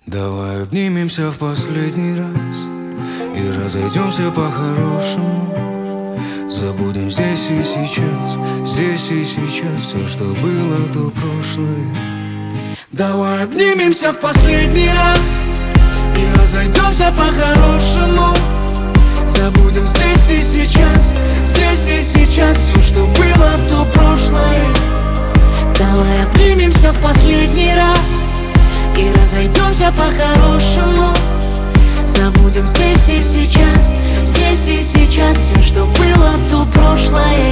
Давай обнимемся в последний раз и разойдемся по-хорошему. Забудем здесь и сейчас все, что было, то прошлое. Давай обнимемся в последний раз и разойдемся по-хорошему. Забудем здесь и сейчас все, что было, то прошлое. Давай обнимемся в последний раз и разойдемся по-хорошему. Забудем здесь и сейчас все, что было, то прошлое.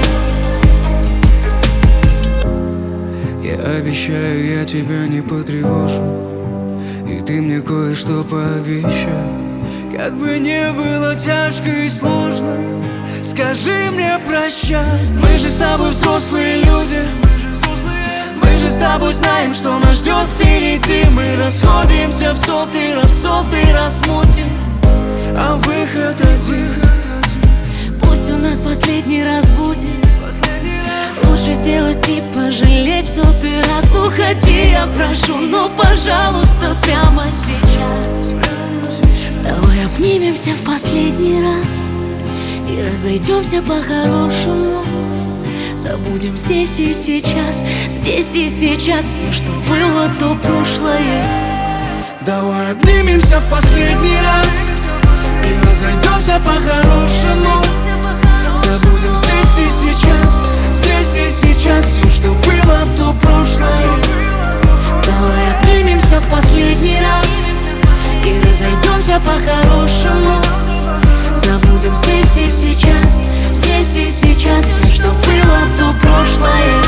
Я обещаю, я тебя не потревожу, и ты мне кое-что пообещай. Как бы не было тяжко и сложно, скажи мне прощай. Мы же с тобой взрослые люди, мы же с тобой знаем, что нас ждет впереди. Мы расходимся в сотый раз мутим, а выход один. Пусть у нас последний раз будет, лучше сделать и пожалеть в сотый раз. Уходи, я прошу, но пожалуйста, прямо сейчас. Давай обнимемся в последний раз и разойдемся по-хорошему. Забудем здесь и сейчас все, что было, то прошлое. Давай обнимемся в последний раз и разойдемся по-хорошему. Забудем здесь и сейчас все, что было, то прошлое. Давай обнимемся в последний раз и разойдемся по-хорошему. Забудем здесь и сейчас все, что было, то прошлое.